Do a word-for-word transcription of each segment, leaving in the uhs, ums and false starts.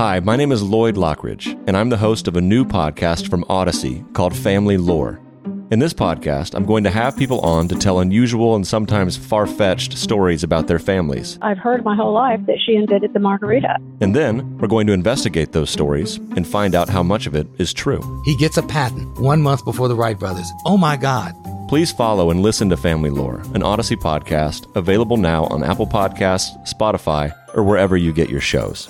Hi, my name is Lloyd Lockridge, and I'm the host of a new podcast from Odyssey called Family Lore. In this podcast, I'm going to have people on to tell unusual and sometimes far-fetched stories about their families. I've heard my whole life that she invented the margarita. And then, we're going to investigate those stories and find out how much of it is true. He gets a patent one month before the Wright brothers. Oh my God. Please follow and listen to Family Lore, an Odyssey podcast, available now on Apple Podcasts, Spotify, or wherever you get your shows.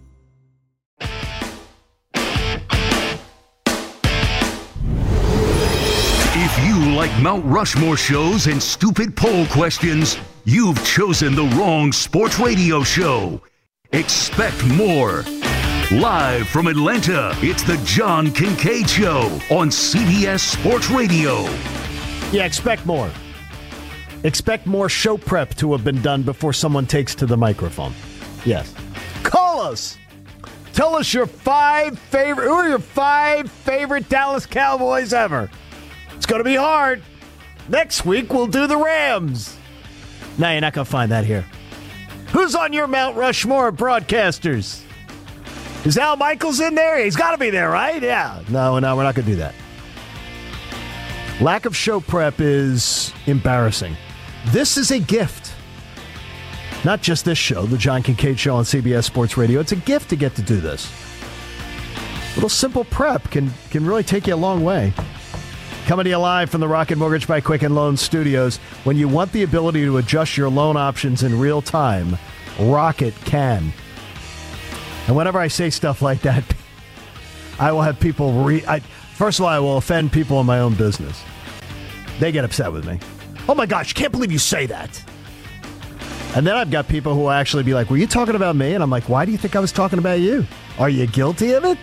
If you like Mount Rushmore shows and stupid poll questions, you've chosen the wrong sports radio show. Expect more. Live from Atlanta, it's the John Kincaid Show on C B S Sports Radio. Yeah, expect more. Expect more show prep to have been done before someone takes to the microphone. Yes. Call us. Tell us your five favorite, who are your five favorite Dallas Cowboys ever? It's going to be hard. Next week, we'll do the Rams. No, you're not going to find that here. Who's on your Mount Rushmore of broadcasters? Is Al Michaels in there? He's got to be there, right? Yeah. No, no, we're not going to do that. Lack of show prep is embarrassing. This is a gift. Not just this show, the John Kincaid Show on C B S Sports Radio. It's a gift to get to do this. A little simple prep can, can really take you a long way. Coming to you live from the Rocket Mortgage by Quicken Loans studios. When you want the ability to adjust your loan options in real time, Rocket can. And whenever I say stuff like that, I will have people re... I, first of all, I will offend people in my own business. They get upset with me. Oh my gosh, can't believe you say that. And then I've got people who will actually be like, were you talking about me? And I'm like, why do you think I was talking about you? Are you guilty of it?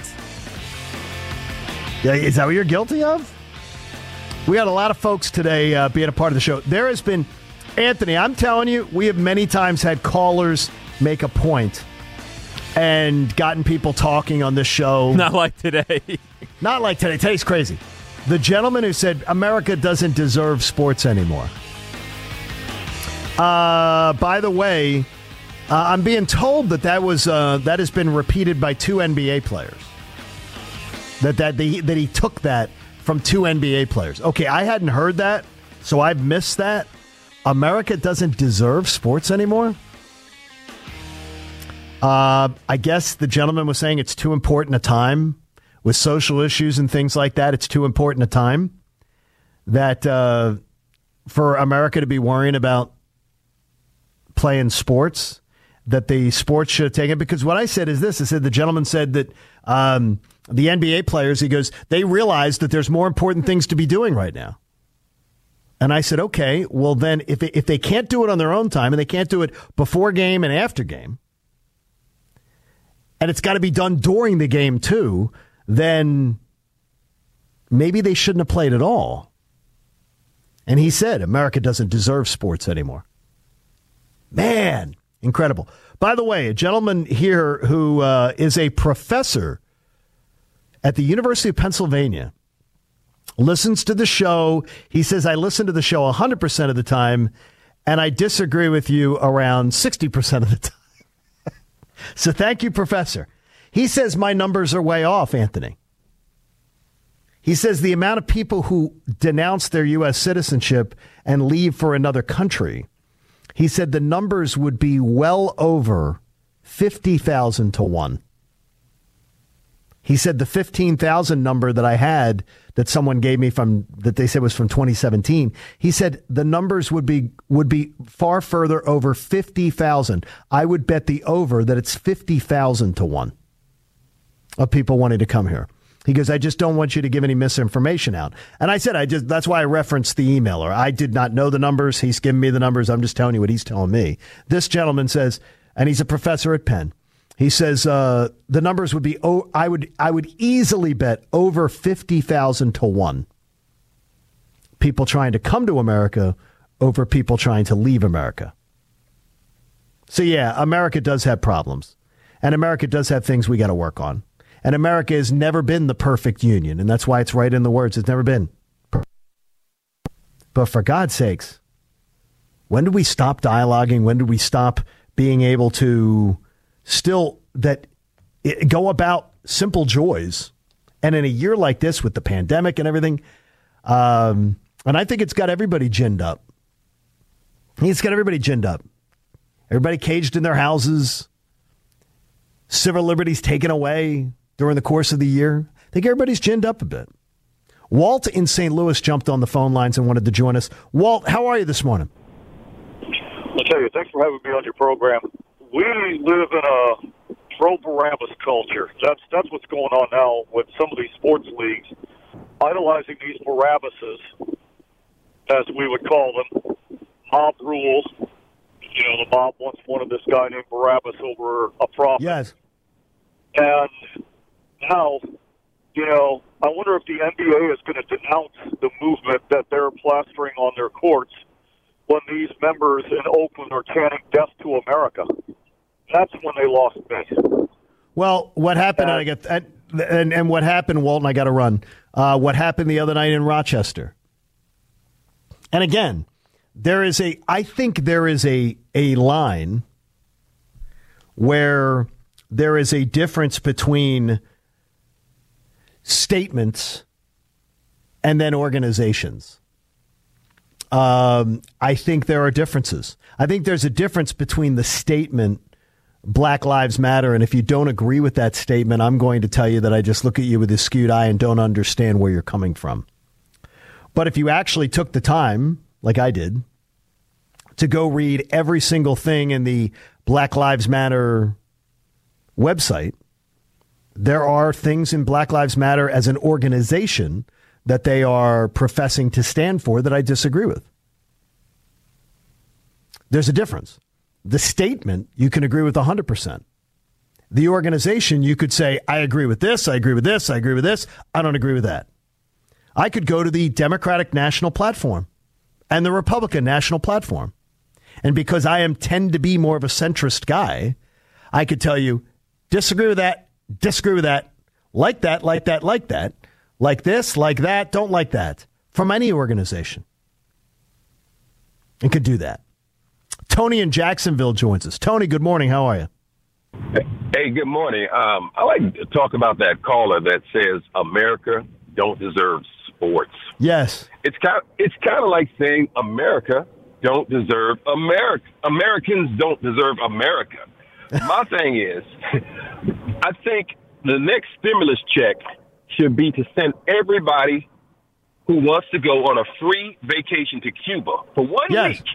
Yeah, is that what you're guilty of? We had a lot of folks today uh, being a part of the show. There has been, Anthony, I'm telling you, we have many times had callers make a point and gotten people talking on this show. Not like today. Not like today. Today's crazy. The gentleman who said America doesn't deserve sports anymore. Uh, by the way, uh, I'm being told that that was uh, that has been repeated by two N B A players. That that they, that he took that from two N B A players. Okay, I hadn't heard that, so I've missed that. America doesn't deserve sports anymore? Uh, I guess the gentleman was saying it's too important a time with social issues and things like that. It's too important a time that uh, for America to be worrying about playing sports, that the sports should have taken. Because what I said is this. I said the gentleman said that um, the N B A players, he goes, they realize that there's more important things to be doing right now. And I said, okay, well then if they, if they can't do it on their own time and they can't do it before game and after game, and it's got to be done during the game too, then maybe they shouldn't have played at all. And he said, America doesn't deserve sports anymore. Man, incredible. By the way, a gentleman here who uh, is a professor at the University of Pennsylvania listens to the show. He says, I listen to the show one hundred percent of the time, and I disagree with you around sixty percent of the time. So thank you, Professor. He says my numbers are way off, Anthony. He says the amount of people who denounce their U S citizenship and leave for another country, he said the numbers would be well over fifty thousand to one. He said the fifteen thousand number that I had that someone gave me from that they said was from twenty seventeen. He said the numbers would be would be far further over fifty thousand. I would bet the over that it's fifty thousand to one of people wanting to come here. He goes, I just don't want you to give any misinformation out. And I said, I just that's why I referenced the emailer. I did not know the numbers. He's giving me the numbers. I'm just telling you what he's telling me. This gentleman says, and he's a professor at Penn. He says uh, the numbers would be, oh, I would I would easily bet over fifty thousand to one. People trying to come to America over people trying to leave America. So, yeah, America does have problems. And America does have things we got to work on. And America has never been the perfect union. And that's why it's right in the words. It's never been. But for God's sakes, when do we stop dialoguing? When do we stop being able to still, that go about simple joys. And in a year like this with the pandemic and everything, um, and I think it's got everybody ginned up. It's got everybody ginned up. Everybody caged in their houses. Civil liberties taken away during the course of the year. I think everybody's ginned up a bit. Walt in Saint Louis jumped on the phone lines and wanted to join us. Walt, how are you this morning? I'll tell you, thanks for having me on your program. We live in a pro-Barabbas culture. That's that's what's going on now with some of these sports leagues, idolizing these Barabbases, as we would call them, mob rules. You know, the mob once wanted this guy named Barabbas over a prophet. Yes. And now, you know, I wonder if the N B A is going to denounce the movement that they're plastering on their courts when these members in Oakland are chanting death to America. That's when they lost me. Well, what happened, Uh, and I get and, and and what happened, Walt, and I got to run. Uh, what happened the other night in Rochester? And again, there is a, I think there is a a line where there is a difference between statements and then organizations. Um, I think there are differences. I think there's a difference between the statement Black Lives Matter, and if you don't agree with that statement, I'm going to tell you that I just look at you with a skewed eye and don't understand where you're coming from. But if you actually took the time, like I did, to go read every single thing in the Black Lives Matter website, there are things in Black Lives Matter as an organization that they are professing to stand for that I disagree with. There's a difference. The statement, you can agree with one hundred percent. The organization, you could say, I agree with this, I agree with this, I agree with this, I don't agree with that. I could go to the Democratic National Platform and the Republican National Platform. And because I am tend to be more of a centrist guy, I could tell you, disagree with that, disagree with that, like that, like that, like that, like this, like that, don't like that, from any organization. And could do that. Tony in Jacksonville joins us. Tony, good morning. How are you? Hey, good morning. Um, I like to talk about that caller that says America don't deserve sports. Yes. It's kind of, it's kind of like saying America don't deserve America. Americans don't deserve America. My thing is, I think the next stimulus check should be to send everybody who wants to go on a free vacation to Cuba for one yes. week.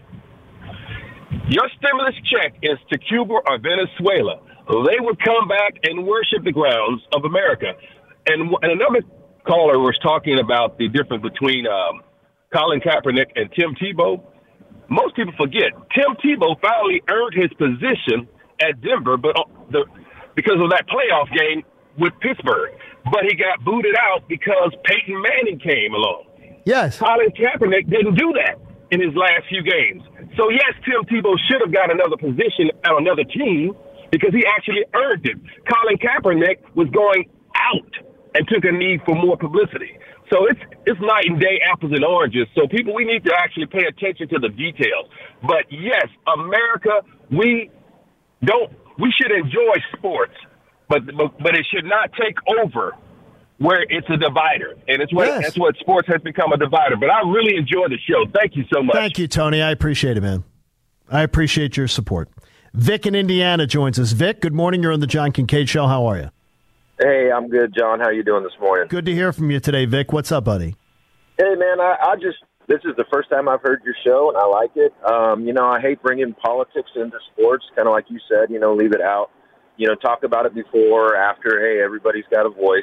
Your stimulus check is to Cuba or Venezuela. They would come back and worship the grounds of America. And, and another caller was talking about the difference between um, Colin Kaepernick and Tim Tebow. Most people forget Tim Tebow finally earned his position at Denver, but the, because of that playoff game with Pittsburgh. But he got booted out because Peyton Manning came along. Yes. Colin Kaepernick didn't do that in his last few games. So, yes, Tim Tebow should have got another position on another team because he actually earned it. Colin Kaepernick was going out and took a need for more publicity. So it's it's night and day, apples and oranges. So, people, we need to actually pay attention to the details. But, yes, America, we don't we should enjoy sports, but but, but it should not take over where it's a divider. And it's what, yes. that's what sports has become, a divider. But I really enjoy the show. Thank you so much. Thank you, Tony. I appreciate it, man. I appreciate your support. Vic in Indiana joins us. Vic, good morning. You're on the John Kincaid Show. How are you? Hey, I'm good, John. How you doing this morning? Good to hear from you today, Vic. What's up, buddy? Hey, man, I, I just, this is the first time I've heard your show, and I like it. Um, you know, I hate bringing politics into sports, kind of like you said, you know, leave it out. You know, talk about it before or after. Hey, everybody's got a voice.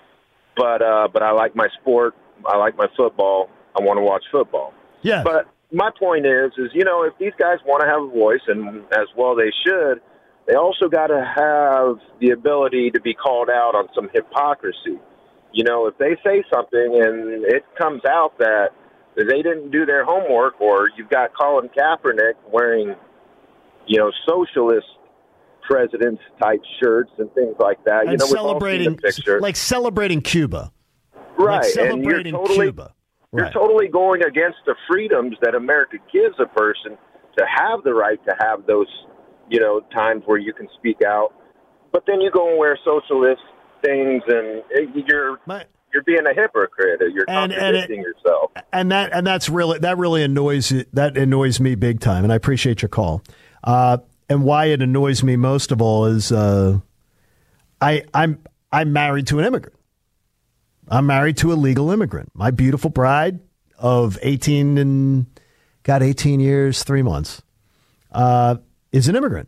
But uh, but I like my sport. I like my football. I want to watch football. Yeah. But my point is, is you know, if these guys want to have a voice, and as well they should, they also got to have the ability to be called out on some hypocrisy. You know, if they say something and it comes out that they didn't do their homework, or you've got Colin Kaepernick wearing, you know, socialist presidents type shirts and things like that. And you know, celebrating, picture. like celebrating Cuba. Right. Like celebrating and you're totally, Cuba. You're Right. totally going against the freedoms that America gives a person to have the right to have those, you know, times where you can speak out. but then you go and wear socialist things, and you're My, you're being a hypocrite. You're and, contradicting and it, yourself. And that and that's really that really annoys that annoys me big time. And I appreciate your call. Uh, and why it annoys me most of all is uh, I I'm I'm married to an immigrant. I'm married to a legal immigrant. My beautiful bride of eighteen and got eighteen years, three months, uh, is an immigrant.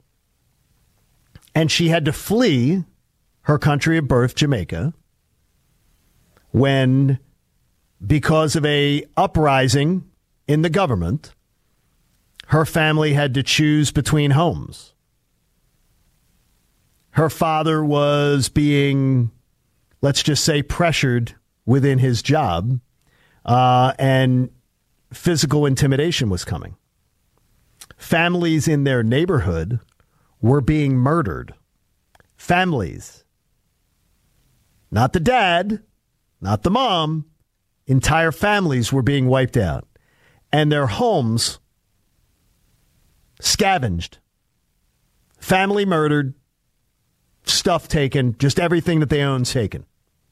And she had to flee her country of birth, Jamaica, when, because of a uprising in the government, her family had to choose between homes. Her father was being, let's just say, pressured within his job, uh, and physical intimidation was coming. Families in their neighborhood were being murdered. Families. Not the dad, not the mom. Entire families were being wiped out. And their homes scavenged. Family murdered. Stuff taken. Just everything that they owned taken.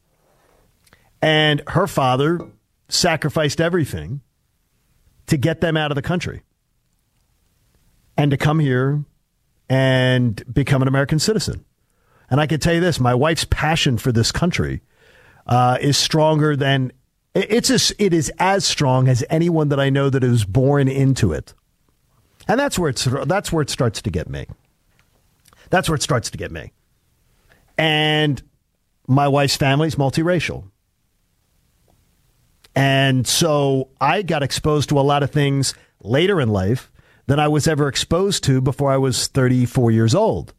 And her father sacrificed everything to get them out of the country and to come here and become an American citizen. And I can tell you this, my wife's passion for this country uh, is stronger than, it's as, it is as strong as anyone that I know that is born into it. And that's where it's, that's where it starts to get me. That's where it starts to get me. And my wife's family is multiracial. And so I got exposed to a lot of things later in life than I was ever exposed to before I was thirty-four years old.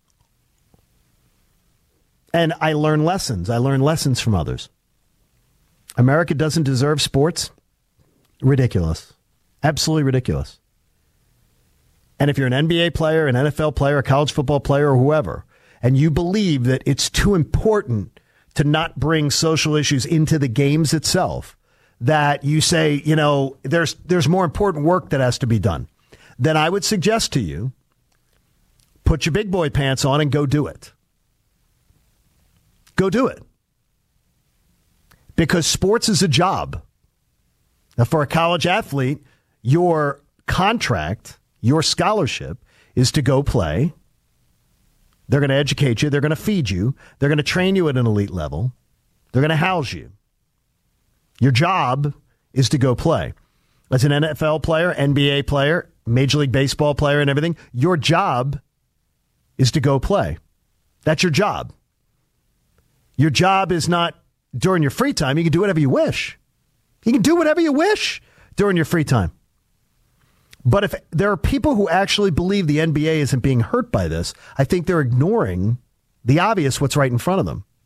And I learned lessons. I learned lessons from others. America doesn't deserve sports? Ridiculous. Absolutely ridiculous. And if you're an N B A player, an N F L player, a college football player, or whoever, and you believe that it's too important to not bring social issues into the games itself, that you say, you know, there's there's more important work that has to be done, then I would suggest to you, put your big boy pants on and go do it. Go do it. Because sports is a job. Now, for a college athlete, your contract, your scholarship is to go play. They're going to educate you. They're going to feed you. They're going to train you at an elite level. They're going to house you. Your job is to go play. As an N F L player, N B A player, Major League Baseball player and everything, your job is to go play. That's your job. Your job is not during your free time. You can do whatever you wish. You can do whatever you wish during your free time. But if there are people who actually believe the N B A isn't being hurt by this, I think they're ignoring the obvious, what's right in front of them.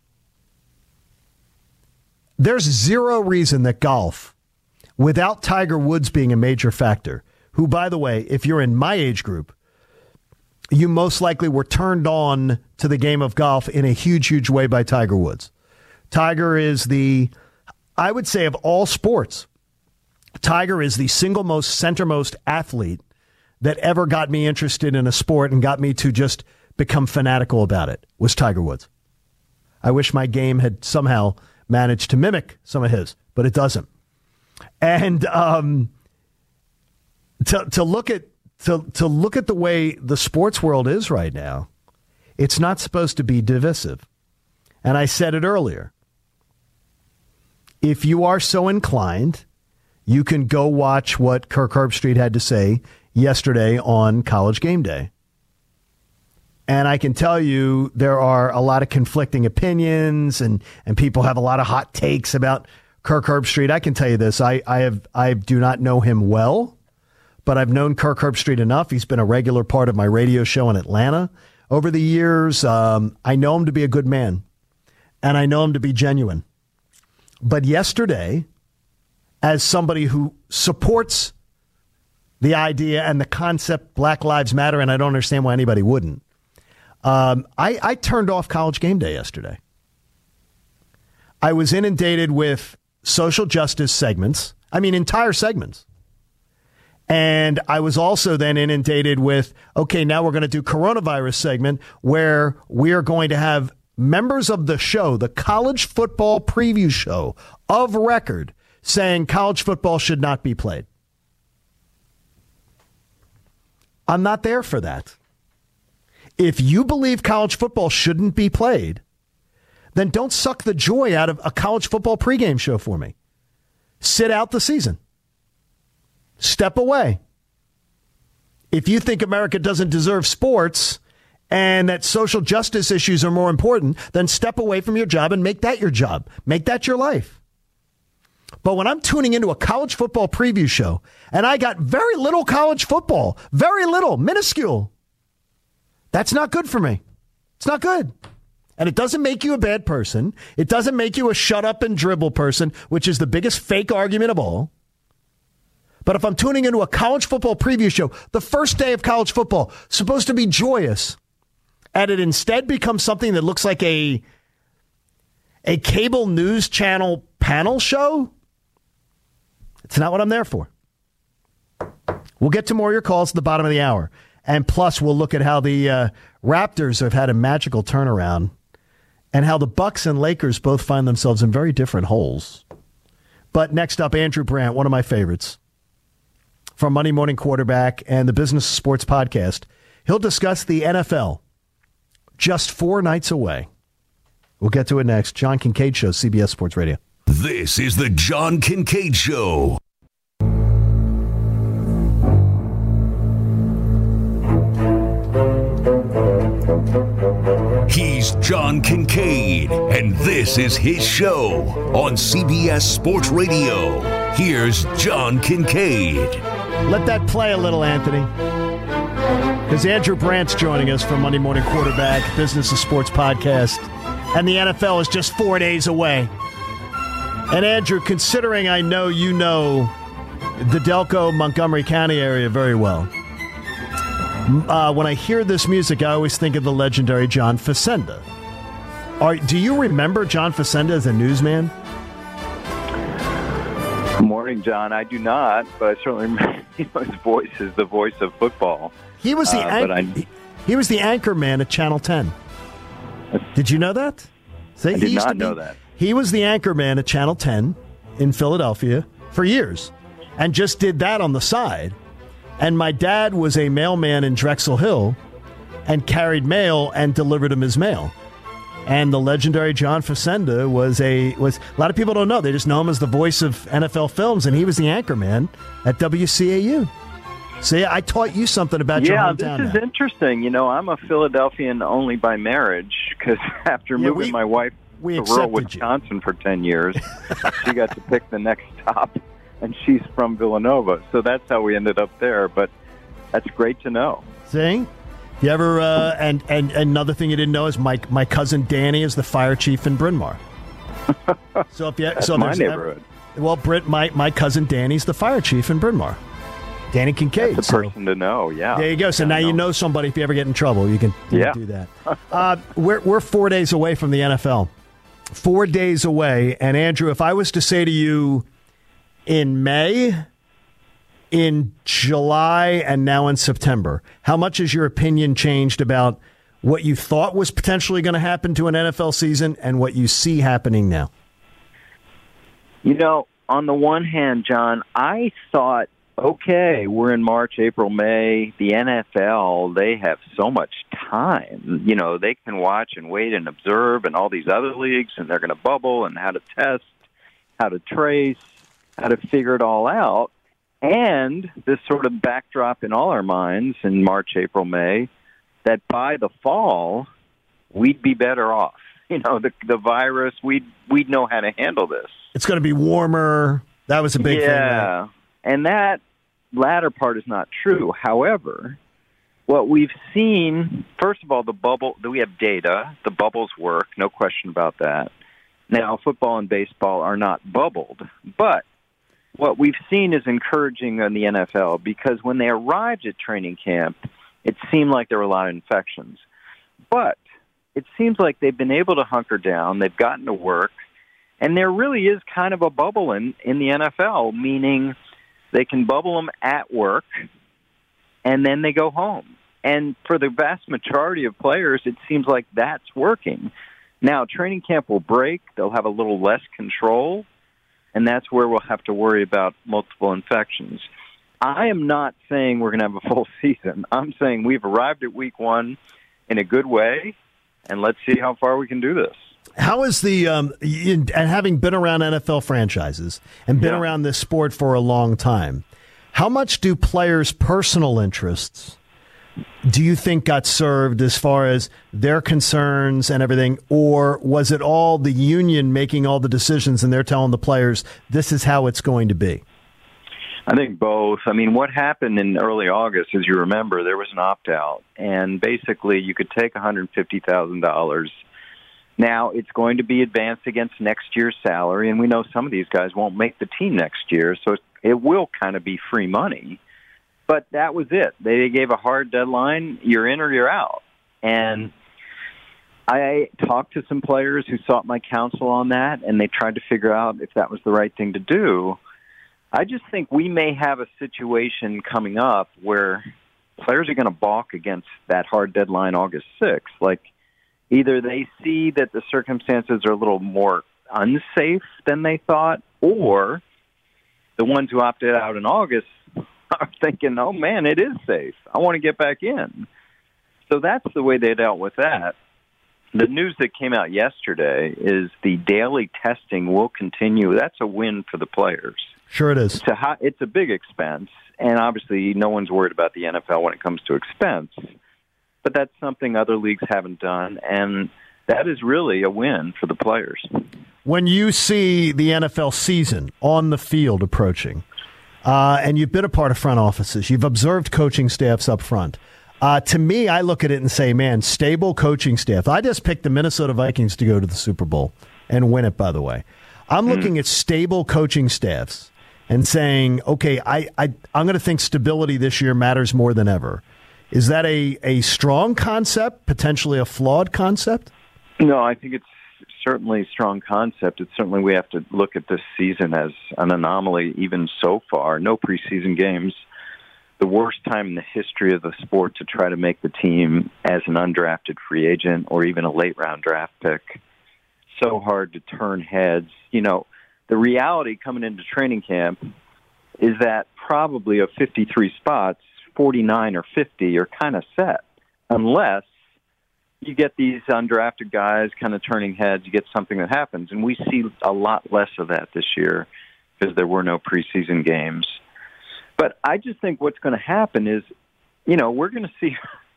There's zero reason that golf, without Tiger Woods being a major factor, who, by the way, if you're in my age group, you most likely were turned on to the game of golf in a huge, huge way by Tiger Woods. Tiger is the, I would say, of all sports, Tiger is the single most centermost athlete that ever got me interested in a sport and got me to just become fanatical about it, was Tiger Woods. I wish my game had somehow managed to mimic some of his, but it doesn't. And um, to to look at to to look at the way the sports world is right now, it's not supposed to be divisive. And I said it earlier. If you are so inclined, you can go watch what Kirk Herbstreit had to say yesterday on College Game Day. And I can tell you there are a lot of conflicting opinions and, and people have a lot of hot takes about Kirk Herbstreit. I can tell you this. I, I have I do not know him well, but I've known Kirk Herbstreit enough. He's been a regular part of my radio show in Atlanta over the years. Um, I know him to be a good man, and I know him to be genuine. But yesterday, as somebody who supports the idea and the concept Black Lives Matter, and I don't understand why anybody wouldn't, Um, I, I turned off College Game Day yesterday. I was inundated with social justice segments. I mean, entire segments. And I was also then inundated with, okay, now we're going to do coronavirus segment where we are going to have members of the show, the college football preview show of record, saying college football should not be played. I'm not there for that. If you believe college football shouldn't be played, then don't suck the joy out of a college football pregame show for me. Sit out the season. Step away. If you think America doesn't deserve sports and that social justice issues are more important, then step away from your job and make that your job. Make that your life. But when I'm tuning into a college football preview show and I got very little college football, very little, minuscule, that's not good for me. It's not good. And it doesn't make you a bad person. It doesn't make you a shut up and dribble person, which is the biggest fake argument of all. But if I'm tuning into a college football preview show, the first day of college football, supposed to be joyous, and it instead becomes something that looks like a, a cable news channel panel show, it's not what I'm there for. We'll get to more of your calls at the bottom of the hour. And plus, we'll look at how the uh, Raptors have had a magical turnaround and how the Bucks and Lakers both find themselves in very different holes. But next up, Andrew Brandt, one of my favorites, from Monday Morning Quarterback and the Business of Sports podcast. He'll discuss the N F L just four nights away. We'll get to it next. John Kincaid Show, C B S Sports Radio. This is the John Kincaid Show. He's John Kincaid, and this is his show on C B S Sports Radio. Here's John Kincaid. Let that play a little, Anthony. Because Andrew Brandt's joining us from Monday Morning Quarterback, Business of Sports podcast, and the N F L is just four days away. And Andrew, considering I know you know the Delco, Montgomery County area very well, Uh, when I hear this music, I always think of the legendary John Facenda. Are, do you remember John Facenda as a newsman? Good morning, John. I do not, but I certainly remember his voice is the voice of football. He was the uh, an- I, he, he was the anchor man at Channel ten. Did you know that? See, I he did used not to be, know that. He was the anchor man at Channel ten in Philadelphia for years, and just did that on the side. And my dad was a mailman in Drexel Hill and carried mail and delivered him his mail. And the legendary John Facenda was a was a lot of people don't know. They just know him as the voice of N F L films, and he was the anchor man at W C A U. See, I taught you something about yeah, your hometown. Yeah, this is now. interesting. You know, I'm a Philadelphian only by marriage because after yeah, moving we, my wife we to rural you. Wisconsin for ten years, she got to pick the next stop. And she's from Villanova, so that's how we ended up there. But that's great to know. See, you ever uh, and and another thing you didn't know is my my cousin Danny is the fire chief in Bryn Mawr. So if you that's so my there's neighborhood. Ever, well, Brit, my my cousin Danny's the fire chief in Bryn Mawr. Danny Kincaid. That's a so, person to know. Yeah. There you go. So yeah, now know. you know somebody. If you ever get in trouble, you can, you yeah. can do that. uh, we're we're four days away from the N F L. Four days away, and Andrew, if I was to say to you, in May, in July, and now in September, how much has your opinion changed about what you thought was potentially going to happen to an N F L season and what you see happening now? You know, on the one hand, John, I thought, okay, we're in March, April, May. The N F L, they have so much time. You know, they can watch and wait and observe and all these other leagues, and they're going to bubble and how to test, how to trace, how to figure it all out. And this sort of backdrop in all our minds in March, April, May, that by the fall, we'd be better off. You know, the the virus, we'd, we'd know how to handle this. It's going to be warmer. That was a big yeah. thing. Yeah, right? And that latter part is not true. However, what we've seen, first of all, the bubble, we have data. The bubbles work, no question about that. Now, football and baseball are not bubbled, but what we've seen is encouraging in the N F L because when they arrived at training camp, it seemed like there were a lot of infections. But it seems like they've been able to hunker down, they've gotten to work, and there really is kind of a bubble in, in the N F L, meaning They can bubble them at work, and then they go home. And for the vast majority of players, it seems like that's working. Now, training camp will break. They'll have a little less control, and that's where we'll have to worry about multiple infections. I am not saying we're going to have a full season. I'm saying we've arrived at week one in a good way, and let's see how far we can do this. How is the, um, in, and having been around N F L franchises and been Yeah. around this sport for a long time, how much do players' personal interests do you think got served as far as their concerns and everything, or was it all the union making all the decisions and they're telling the players this is how it's going to be? I think both. I mean, what happened in early August, as you remember, there was an opt-out, and basically you could take one hundred fifty thousand dollars. Now, it's going to be advanced against next year's salary, and we know some of these guys won't make the team next year, so it, it will kind of be free money. But that was it. They gave a hard deadline. You're in or you're out. And I talked to some players who sought my counsel on that, and they tried to figure out if that was the right thing to do. I just think we may have a situation coming up where players are going to balk against that hard deadline August sixth. Like, either they see that the circumstances are a little more unsafe than they thought, or the ones who opted out in August are thinking, oh, man, it is safe. I want to get back in. So that's the way they dealt with that. The news that came out yesterday is the daily testing will continue. That's a win for the players. Sure it is. It's a, high, it's a big expense, and obviously no one's worried about the N F L when it comes to expense. But that's something other leagues haven't done, and that is really a win for the players. When you see the N F L season on the field approaching, uh, and you've been a part of front offices, you've observed coaching staffs up front, uh, to me, I look at it and say, man, stable coaching staff. I just picked the Minnesota Vikings to go to the Super Bowl and win it, by the way. I'm mm. looking at stable coaching staffs and saying, okay, I, I, I'm going to think stability this year matters more than ever. Is that a, a strong concept, potentially a flawed concept? No, I think it's certainly a strong concept. It's certainly we have to look at this season as an anomaly even so far. No preseason games. The worst time in the history of the sport to try to make the team as an undrafted free agent or even a late-round draft pick. So hard to turn heads. You know, the reality coming into training camp is that probably of fifty-three spots, forty-nine or fifty are kind of set, unless you get these undrafted guys kind of turning heads, you get something that happens. And we see a lot less of that this year because there were no preseason games. But I just think what's going to happen is, you know, we're going to see,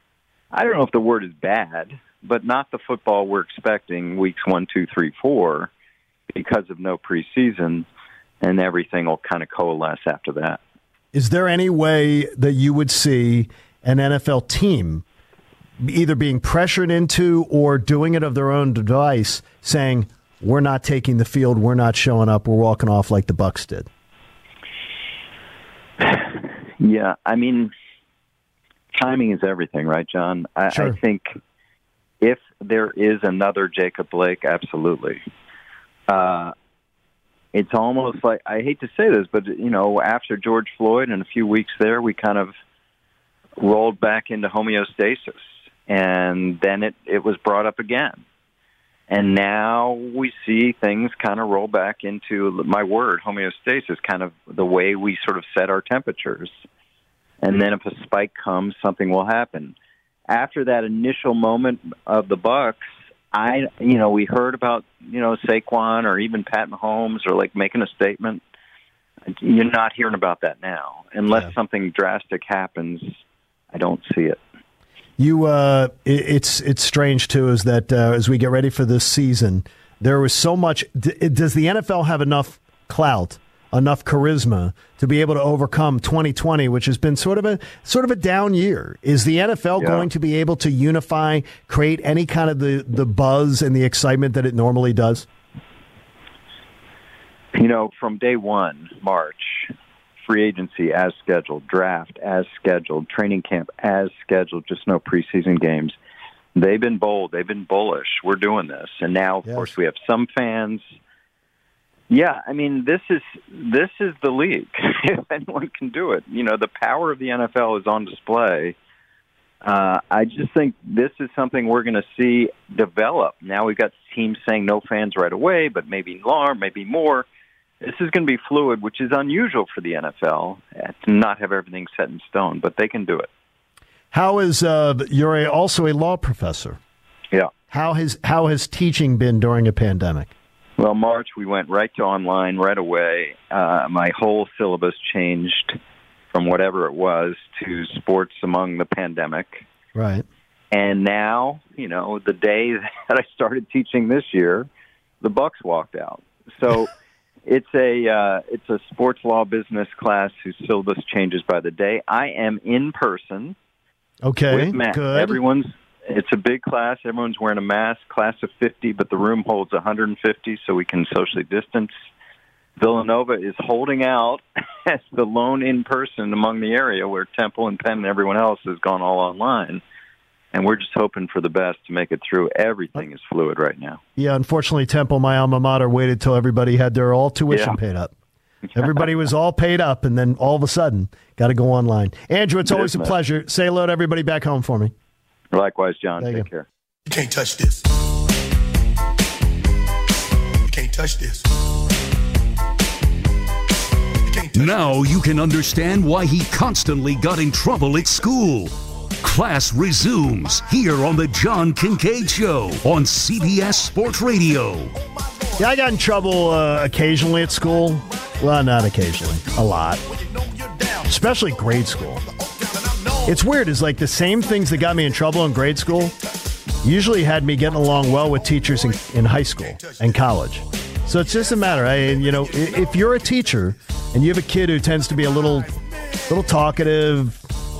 I don't know if the word is bad, but not the football we're expecting weeks one, two, three, four, because of no preseason, and everything will kind of coalesce after that. Is there any way that you would see an N F L team either being pressured into or doing it of their own device, saying, we're not taking the field, we're not showing up, we're walking off like the Bucs did? Yeah, I mean, timing is everything, right, John? I, sure. I think if there is another Jacob Blake, absolutely. Uh, it's almost like, I hate to say this, but, you know, after George Floyd and a few weeks there, we kind of rolled back into homeostasis. And then it, it was brought up again. And now we see things kind of roll back into, my word, homeostasis, kind of the way we sort of set our temperatures. And then if a spike comes, something will happen. After that initial moment of the Bucs, I, you know, we heard about, you know, Saquon or even Pat Mahomes or like making a statement. You're not hearing about that now. Unless yeah. something drastic happens, I don't see it. You, uh, it, it's it's strange too, is that uh, as we get ready for this season, there was so much. D- does the N F L have enough clout, enough charisma to be able to overcome twenty twenty, which has been sort of a sort of a down year? Is the N F L yeah. going to be able to unify, create any kind of the, the buzz and the excitement that it normally does? You know, from day one, March. Free agency as scheduled, draft as scheduled, training camp as scheduled, just no preseason games. They've been bold. They've been bullish. We're doing this. And now, of yes. course, we have some fans, Yeah, I mean, this is this is the league. If anyone can do it, you know, the power of the N F L is on display. Uh, I just think this is something we're going to see develop. Now we've got teams saying no fans right away, but maybe more, maybe more. This is going to be fluid, which is unusual for the N F L to not have everything set in stone, but they can do it. How is uh, you're a, also a law professor? Yeah. How has how has teaching been during a pandemic? Well, March we went right to online right away. Uh, my whole syllabus changed from whatever it was to sports among the pandemic. Right. And now, you know, the day that I started teaching this year, the Bucks walked out. So it's a uh, it's a sports law business class whose syllabus changes by the day. I am in person. Okay, with Matt. good. Everyone's it's a big class. Everyone's wearing a mask. Class of fifty, but the room holds one hundred fifty, so we can socially distance. Villanova is holding out as the lone in-person among the area where Temple and Penn and everyone else has gone all online. And we're just hoping for the best to make it through. Everything is fluid right now. Yeah, unfortunately, Temple, my alma mater, waited till everybody had their all tuition Yeah. paid up. Everybody was all paid up, and then all of a sudden, got to go online. Andrew, it's always a Business. pleasure. Say hello to everybody back home for me. Likewise, John. Thank Take you. care. You can't touch this. You can't touch this. You can't touch Now you can understand why he constantly got in trouble at school. Class resumes here on the John Kincaid Show on C B S Sports Radio. Yeah, I got in trouble uh, occasionally at school. Well, not occasionally. A lot. Especially grade school. It's weird. It's like the same things that got me in trouble in grade school usually had me getting along well with teachers in, in high school and college. So it's just a matter. I, you know, if you're a teacher and you have a kid who tends to be a little, little talkative,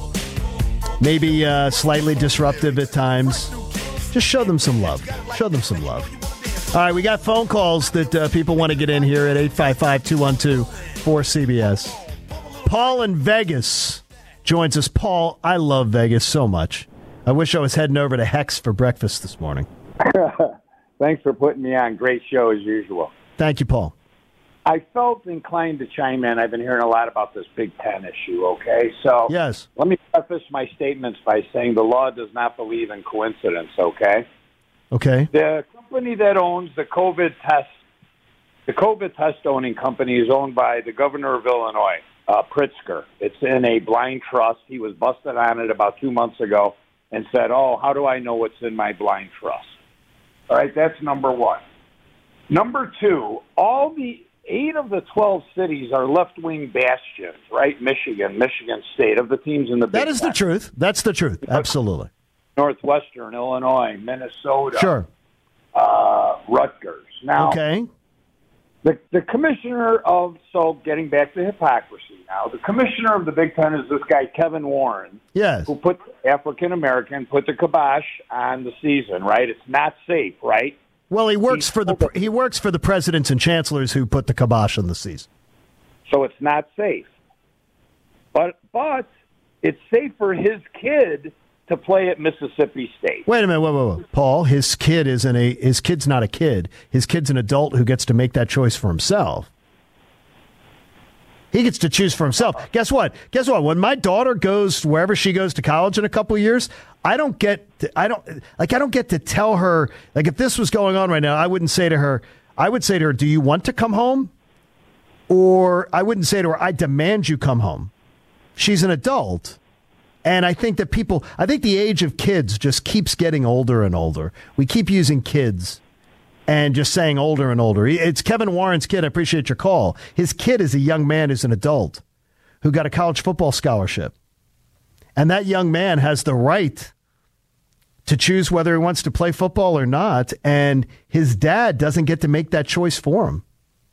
maybe uh, slightly disruptive at times, just show them some love. Show them some love. All right, we got phone calls that uh, people want to get in here at eight five five, two one two, four C B S. Paul in Vegas joins us. Paul, I love Vegas so much. I wish I was heading over to Hex for breakfast this morning. Thanks for putting me on. Great show as usual. Thank you, Paul. I felt inclined to chime in. I've been hearing a lot about this Big Ten issue, okay? So yes. Let me preface my statements by saying the law does not believe in coincidence, okay? Okay. The company that owns the COVID test, the COVID test owning company is owned by the governor of Illinois, uh, Pritzker. It's in a blind trust. He was busted on it about two months ago and said, oh, how do I know what's in my blind trust? All right, that's number one. Number two, all the eight of the twelve cities are left-wing bastions, right? Michigan, Michigan State, of the teams in the Big That is Ten. the truth. That's the truth. Absolutely. Northwestern, Illinois, Minnesota. Sure. Uh, Rutgers. Now, Okay. the, the commissioner of, so getting back to hypocrisy now, the commissioner of the Big Ten is this guy, Kevin Warren, Yes. who put African-American, put the kibosh on the season, right? It's not safe, right? Well, he works for the he works for the presidents and chancellors who put the kibosh on the season. So it's not safe. But but it's safe for his kid to play at Mississippi State. Wait a minute, whoa, whoa, whoa. Paul, his kid isn't a his kid's not a kid. His kid's an adult who gets to make that choice for himself. He gets to choose for himself. Guess what? Guess what? When my daughter goes wherever she goes to college in a couple of years, I don't get to, I don't like I don't get to tell her, like, if this was going on right now, I wouldn't say to her, I would say to her, do you want to come home? Or I wouldn't say to her, I demand you come home. She's an adult. And I think that people, I think the age of kids just keeps getting older and older. We keep using kids and just saying older and older. It's Kevin Warren's kid. I appreciate your call. His kid is a young man who's an adult who got a college football scholarship. And that young man has the right to choose whether he wants to play football or not. And his dad doesn't get to make that choice for him.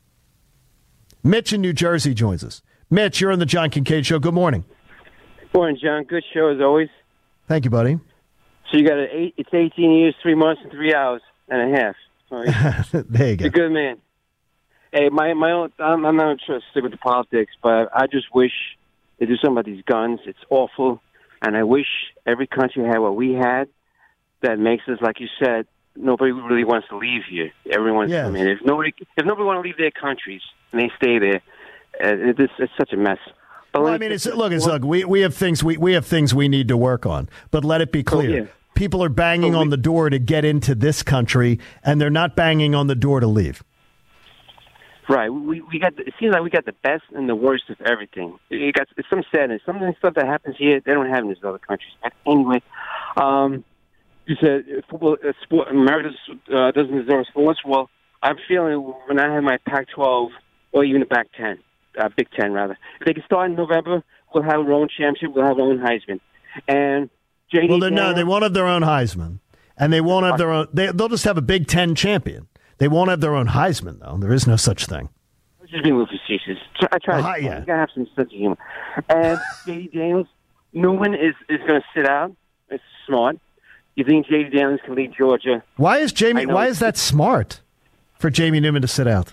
Mitch in New Jersey joins us. Mitch, you're on the John Kincaid Show. Good morning. Morning, John. Good show as always. Thank you, buddy. So you got an eight. It's eighteen years, three months, and three hours and a half. So there you go. You're a good man. Hey, my my own. I'm, I'm not sure to stick with the politics, but I just wish they do something about these guns. It's awful, and I wish every country had what we had. That makes us, like you said, nobody really wants to leave here. Everyone's Yeah. I mean, if nobody if nobody want to leave their countries and they stay there, uh, it's, it's such a mess. But Well, I mean, it's, look, it's, look, we, we have things we, we have things we need to work on, but let it be clear. Oh, yeah. People are banging Oh, we- on the door to get into this country, and they're not banging on the door to leave. Right. We we got. The, it seems like we got the best and the worst of everything. You got some sadness. Some of the stuff that happens here, they don't have in these other countries. But anyway, um, you said uh, football, uh, sport, America uh, doesn't deserve sports. Well, I'm feeling when I have my Pac twelve or even the Pac ten, uh, Big Ten rather. If they can start in November, we'll have our own championship. We'll have our own Heisman. And J D Well, they're, no, Daniels- they won't have their own Heisman, and they won't have their own. They, they'll just have a Big Ten champion. They won't have their own Heisman, though. There is no such thing. I was just being a little facetious. I try. Well, to, yeah. You gotta have some sense of humor. And J D Daniels, Newman is is going to sit out. It's smart. You think J D Daniels can lead Georgia? Why is Jamie? I know Why it's- is that smart for Jamie Newman to sit out?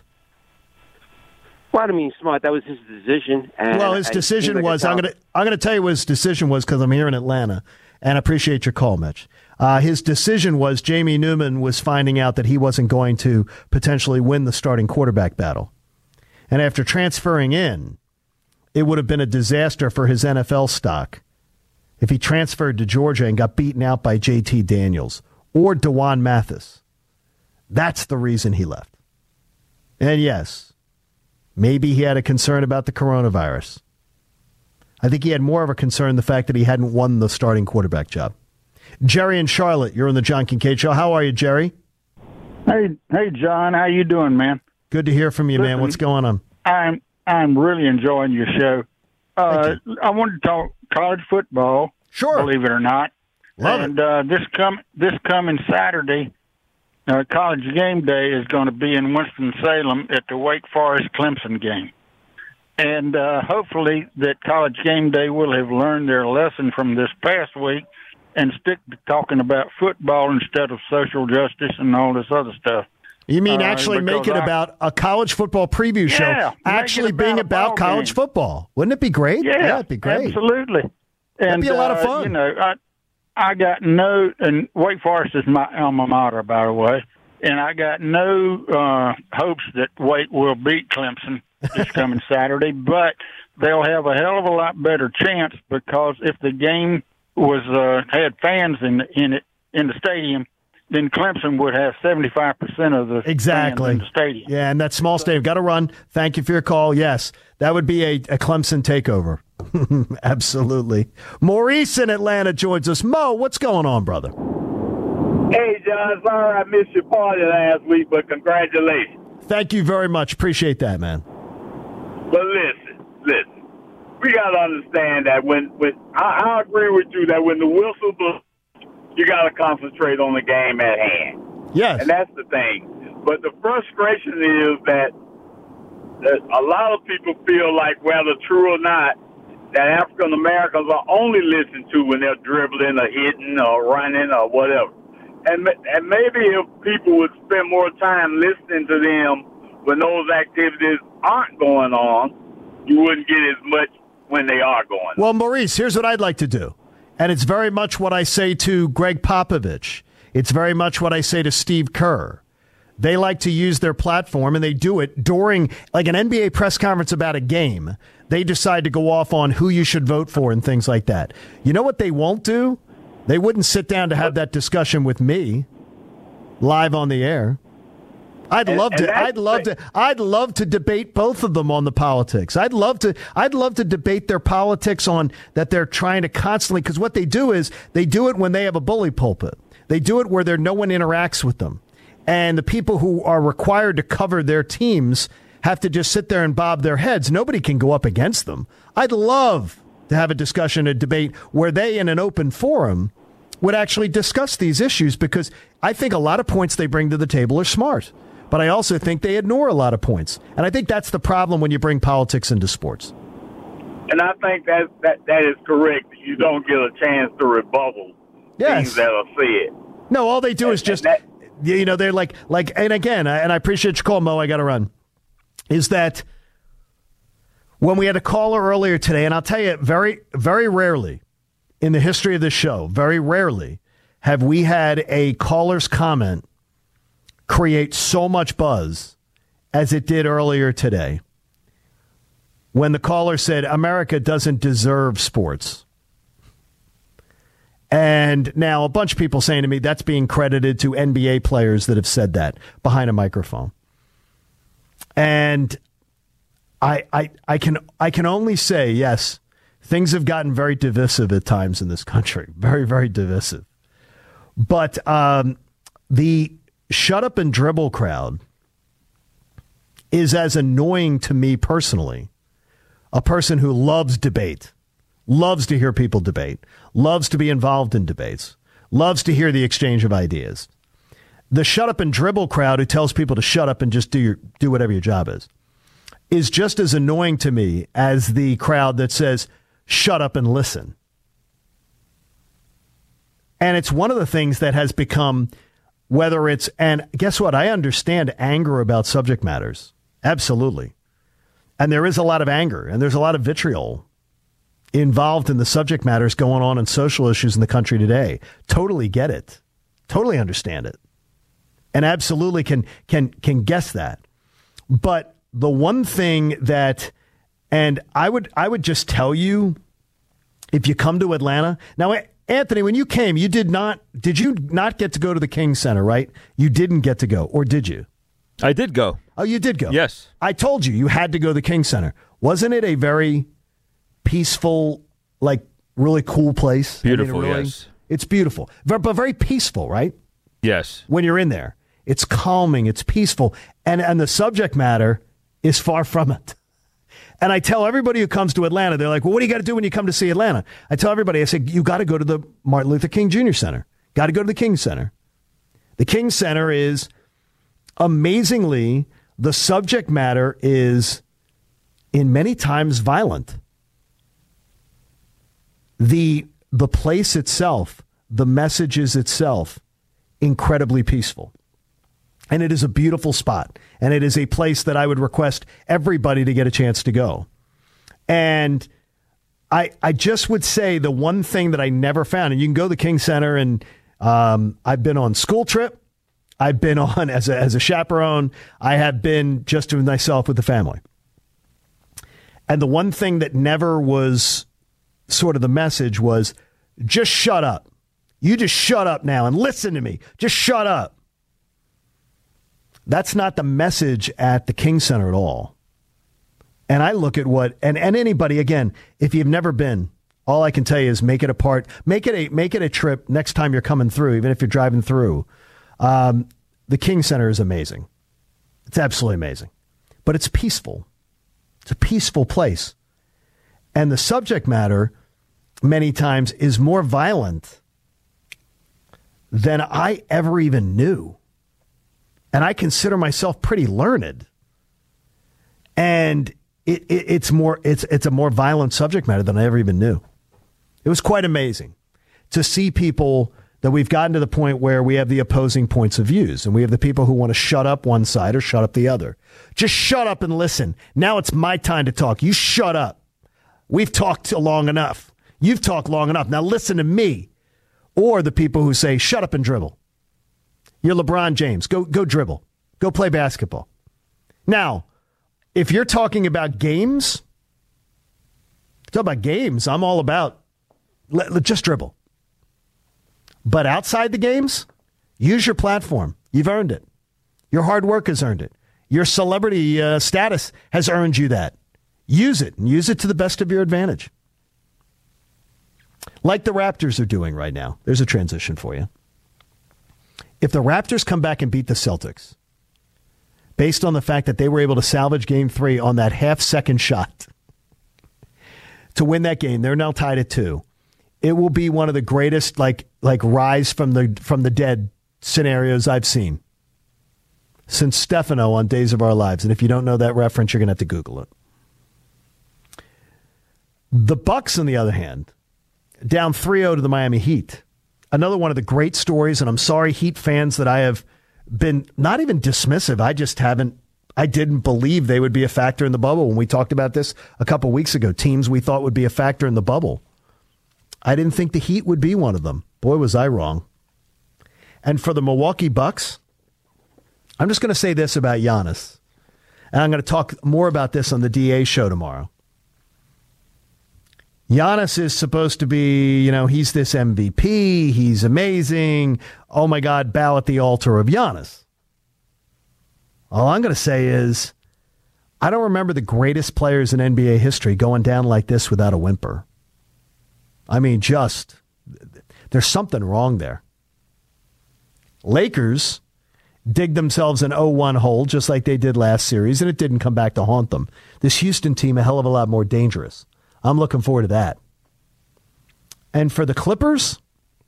Well, I don't mean smart. That was his decision. And Well, his I- decision seems like was. a I'm top- gonna. I'm gonna tell you what his decision was because I'm here in Atlanta, and I appreciate your call, Mitch. Uh, his decision was Jamie Newman was finding out that he wasn't going to potentially win the starting quarterback battle, and after transferring in, it would have been a disaster for his N F L stock if he transferred to Georgia and got beaten out by J T Daniels or DeJuan Mathis. That's the reason he left. And yes, maybe he had a concern about the coronavirus. I think he had more of a concern the fact that he hadn't won the starting quarterback job. Jerry in Charlotte, you're on the John Kincaid Show. How are you, Jerry? Hey, hey, John, how you doing, man? Good to hear from you, man. Listen, What's going on? I'm I'm really enjoying your show. Uh, I wanted to talk college football. Sure, believe it or not. Love and uh, this come this coming Saturday, uh, College Game Day is going to be in Winston Salem at the Wake Forest Clemson game, and uh, hopefully that College Game Day will have learned their lesson from this past week and stick to talking about football instead of social justice and all this other stuff. You mean Uh, actually make because it I- about a college football preview show Yeah, make actually it about being a about ball college game. football? Wouldn't it be great? Yeah, it'd be great. Absolutely. That'd And, be a lot of uh, fun. You know, I I got no, and Wake Forest is my alma mater, by the way, and I got no uh, hopes that Wake will beat Clemson this coming Saturday, but they'll have a hell of a lot better chance because if the game was uh, had fans in in it in the stadium, then Clemson would have seventy-five percent of the Exactly. fans in the stadium. Yeah, and that small stadium. Got to run. Thank you for your call. Yes, that would be a, a Clemson takeover. Absolutely. Maurice in Atlanta joins us. Mo, what's going on, brother? Hey, John, sorry I missed your party last week, but congratulations. Thank you very much. Appreciate that, man. But listen, listen, we got to understand that when, when I, I agree with you that when the whistle blows, you got to concentrate on the game at hand. Yes. And that's the thing. But the frustration is that, that a lot of people feel like, whether true or not, that African Americans are only listened to when they're dribbling or hitting or running or whatever. And and maybe if people would spend more time listening to them when those activities aren't going on, you wouldn't get as much when they are going on. Well, Maurice, here's what I'd like to do. And it's very much what I say to Greg Popovich. It's very much what I say to Steve Kerr. They like to use their platform, and they do it during, like, an N B A press conference about a game. They decide to go off on who you should vote for and things like that. You know what they won't do? They wouldn't sit down to have that discussion with me live on the air. I'd And- love and to. that's I'd love to. I'd love to debate both of them on the politics. I'd love to. I'd love to debate their politics on that they're trying to constantly. Because what they do is they do it when they have a bully pulpit. They do it where there no one interacts with them, and the people who are required to cover their teams have to just sit there and bob their heads. Nobody can go up against them. I'd love to have a discussion, a debate where they, in an open forum, would actually discuss these issues, because I think a lot of points they bring to the table are smart. But I also think they ignore a lot of points. And I think that's the problem when you bring politics into sports. And I think that that, that is correct. You don't get a chance to rebuttal Yes. things that are said. No, all they do is just, you know, they're like, like, and again, and I appreciate your call, Mo, I got to run, is that when we had a caller earlier today, and I'll tell you, very, very rarely in the history of this show, very rarely have we had a caller's comment create so much buzz as it did earlier today when the caller said America doesn't deserve sports. And now a bunch of people saying to me that's being credited to N B A players that have said that behind a microphone. And I I I can I can only say, yes, things have gotten very divisive at times in this country. Very, very divisive. But um, the shut up and dribble crowd is as annoying to me personally, a person who loves debate, loves to hear people debate, loves to be involved in debates, loves to hear the exchange of ideas. The shut up and dribble crowd who tells people to shut up and just do your do whatever your job is, is just as annoying to me as the crowd that says, shut up and listen. And it's one of the things that has become, whether it's, and guess what? I understand anger about subject matters. Absolutely. And there is a lot of anger and there's a lot of vitriol involved in the subject matters going on in social issues in the country today. Totally get it. Totally understand it. And absolutely can can can guess that. But the one thing that, and I would I would just tell you, if you come to Atlanta now, Anthony, when you came, you did not did you not get to go to the King Center, right? You didn't get to go, or did you? I did go. Oh, you did go. Yes. I told you you had to go to the King Center. Wasn't it a very peaceful, like really cool place? Beautiful, I mean, really, yes. It's beautiful, but very peaceful, right? Yes. When you're in there, it's calming, it's peaceful, and and the subject matter is far from it. And I tell everybody who comes to Atlanta, they're like, well, what do you got to do when you come to see Atlanta? I tell everybody, I say, you got to go to the Martin Luther King Junior Center. Got to go to the King Center. The King Center is, amazingly, the subject matter is, in many times, violent. The, the place itself, the messages itself, incredibly peaceful. And it is a beautiful spot. And it is a place that I would request everybody to get a chance to go. And I I just would say the one thing that I never found, and you can go to the King Center, and um, I've been on school trip. I've been on as a, as a chaperone. I have been just with myself with the family. And the one thing that never was sort of the message was, just shut up. You just shut up now and listen to me. Just shut up. That's not the message at the King Center at all. And I look at what, and, and anybody, again, if you've never been, all I can tell you is make it a part, make it a, make it a trip next time you're coming through, even if you're driving through. Um, the King Center is amazing. It's absolutely amazing. But it's peaceful. It's a peaceful place. And the subject matter, many times, is more violent than I ever even knew. And I consider myself pretty learned. And it, it, it's more it's it's a more violent subject matter than I ever even knew. It was quite amazing to see people that we've gotten to the point where we have the opposing points of views, and we have the people who want to shut up one side or shut up the other. Just shut up and listen. Now it's my time to talk. You shut up. We've talked long enough. You've talked long enough. Now listen to me. Or the people who say, shut up and dribble. You're LeBron James. Go go dribble. Go play basketball. Now, if you're talking about games, talk about games, I'm all about let, let, just dribble. But outside the games, use your platform. You've earned it. Your hard work has earned it. Your celebrity uh, status has earned you that. Use it, and use it to the best of your advantage. Like the Raptors are doing right now. There's a transition for you. If the Raptors come back and beat the Celtics, based on the fact that they were able to salvage game three on that half-second shot to win that game, they're now tied at two. It will be one of the greatest like like rise from the from the dead scenarios I've seen since Stefano on Days of Our Lives. And if you don't know that reference, you're going to have to Google it. The Bucks, on the other hand, down three oh to the Miami Heat. Another one of the great stories, and I'm sorry, Heat fans, that I have been not even dismissive. I just haven't, I didn't believe they would be a factor in the bubble when we talked about this a couple weeks ago. Teams we thought would be a factor in the bubble. I didn't think the Heat would be one of them. Boy, was I wrong. And for the Milwaukee Bucks, I'm just going to say this about Giannis, and I'm going to talk more about this on the D A show tomorrow. Giannis is supposed to be, you know, he's this M V P. He's amazing. Oh, my God, bow at the altar of Giannis. All I'm going to say is I don't remember the greatest players in N B A history going down like this without a whimper. I mean, just, there's something wrong there. Lakers dig themselves an oh one hole just like they did last series, and it didn't come back to haunt them. This Houston team, a hell of a lot more dangerous. I'm looking forward to that. And for the Clippers,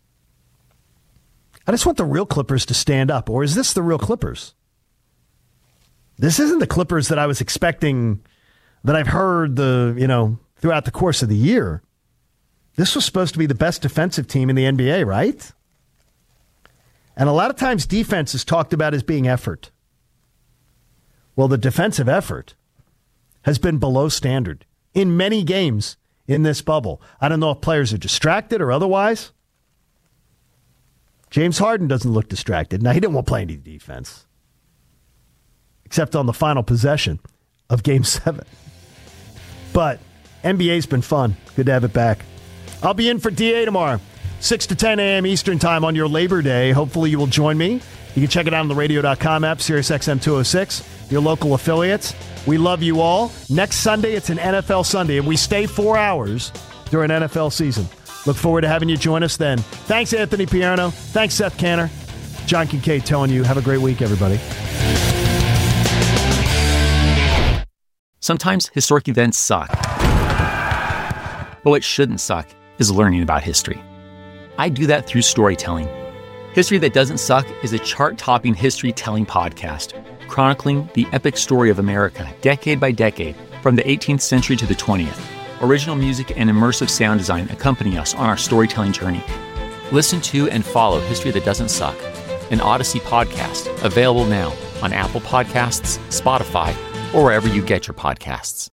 I just want the real Clippers to stand up. Or is this the real Clippers? This isn't the Clippers that I was expecting, that I've heard the, you know, throughout the course of the year. This was supposed to be the best defensive team in the N B A, right? And a lot of times defense is talked about as being effort. Well, the defensive effort has been below standard in many games in this bubble. I don't know if players are distracted or otherwise. James Harden doesn't look distracted. Now, he didn't want to play any defense, except on the final possession of Game seven. But N B A's been fun. Good to have it back. I'll be in for D A tomorrow, six to ten a.m. Eastern Time on your Labor Day. Hopefully you will join me. You can check it out on the radio dot com app, Sirius X M two oh six, your local affiliates. We love you all. Next Sunday, it's an N F L Sunday, and we stay four hours during N F L season. Look forward to having you join us then. Thanks, Anthony Pierno. Thanks, Seth Canner. John Kincaid telling you, have a great week, everybody. Sometimes historic events suck. But what shouldn't suck is learning about history. I do that through storytelling. History That Doesn't Suck is a chart-topping history-telling podcast chronicling the epic story of America decade by decade from the eighteenth century to the twentieth. Original music and immersive sound design accompany us on our storytelling journey. Listen to and follow History That Doesn't Suck, an Odyssey podcast available now on Apple Podcasts, Spotify, or wherever you get your podcasts.